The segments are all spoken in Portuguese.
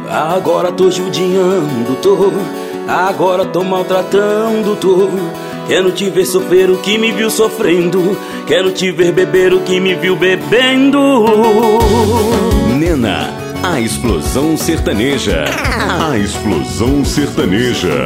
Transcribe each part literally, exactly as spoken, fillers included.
Agora tô judiando, tô. Agora tô maltratando, tô. Quero te ver sofrer o que me viu sofrendo. Quero te ver beber o que me viu bebendo. Nena, a explosão sertaneja. A explosão sertaneja.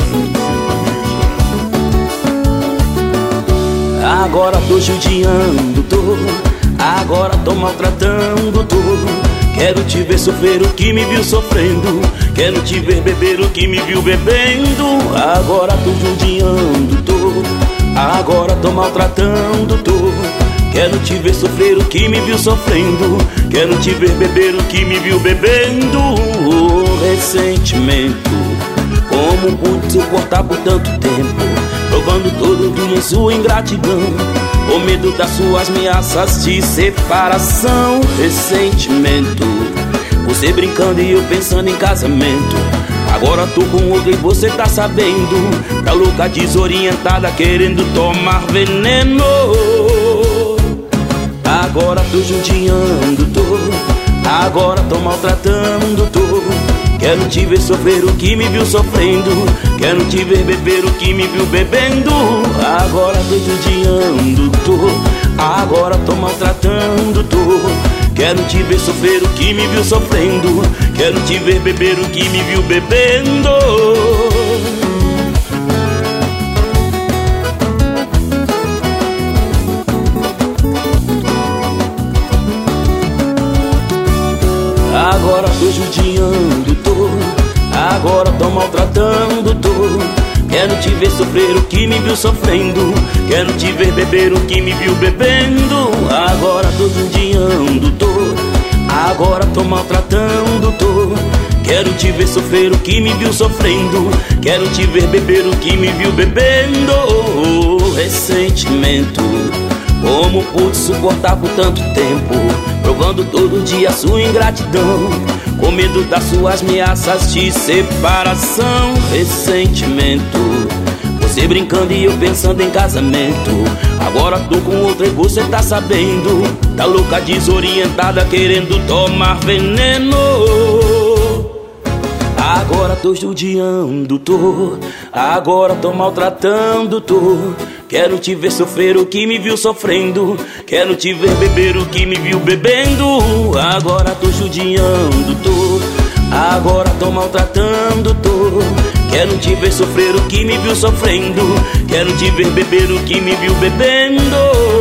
Agora tô judiando, tô. Agora tô maltratando, tô. Quero te ver sofrer o que me viu sofrendo. Quero te ver beber o que me viu bebendo. Agora tô judiando, tô. Agora tô maltratando, tô. Quero te ver sofrer o que me viu sofrendo. Quero te ver beber o que me viu bebendo. Ressentimento, como pude suportar por tanto tempo, provando todo dia sua ingratidão, com medo das suas ameaças de separação. Ressentimento, você brincando e eu pensando em casamento. Agora tô com outro e você tá sabendo. Tá louca, desorientada, querendo tomar veneno. Agora tô judiando, tô. Agora tô maltratando, tô. Quero te ver sofrer o que me viu sofrendo. Quero te ver beber o que me viu bebendo. Agora tô judiando, tô. Agora tô maltratando, tô. Quero te ver sofrer o que me viu sofrendo. Quero te ver beber o que me viu bebendo. Agora tô judiando, tô. Agora tô maltratando, tô. Quero te ver sofrer o que me viu sofrendo. Quero te ver beber o que me viu bebendo. Agora tô judiando, tô. Agora tô maltratando, tô. Quero te ver sofrer o que me viu sofrendo. Quero te ver beber o que me viu bebendo. Ressentimento, como pude suportar por tanto tempo, provando todo dia sua ingratidão, com medo das suas ameaças de separação. Ressentimento, você brincando e eu pensando em casamento. Agora tô com outra e você tá sabendo. Tá louca, desorientada, querendo tomar veneno. Agora tô judiando, tô. Agora tô maltratando, tô. Quero te ver sofrer o que me viu sofrendo. Quero te ver beber o que me viu bebendo. Agora tô judiando, tô. Agora tô maltratando, tô. Quero te ver sofrer o que me viu sofrendo. Quero te ver beber o que me viu bebendo.